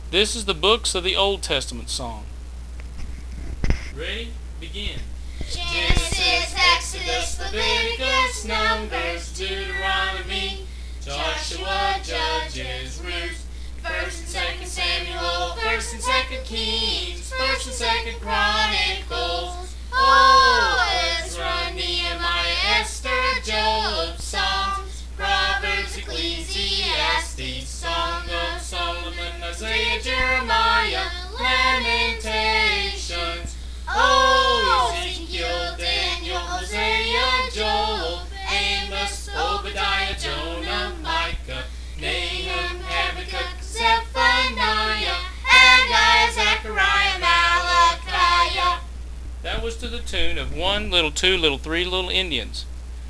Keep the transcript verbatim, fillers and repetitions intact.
This is the books of the Old Testament song. Ready? Begin. Genesis, Exodus, Leviticus, Numbers, Deuteronomy, Joshua, Judges, Ruth, First and Second Samuel, First and Second Kings, First and Second Chronicles, oh, Ezra, Nehemiah, Esther, Job, Psalms, Proverbs, Ecclesiastes, Song of Solomon, Isaiah, Jeremiah, Lamentations, oh, Ezekiel, Daniel, Hosea, Joel, Amos, Obadiah, Jonah, Micah, Nahum, Habakkuk, Zephaniah, Haggai, Zechariah, Malachi. That was to the tune of one little, two little, three little Indians.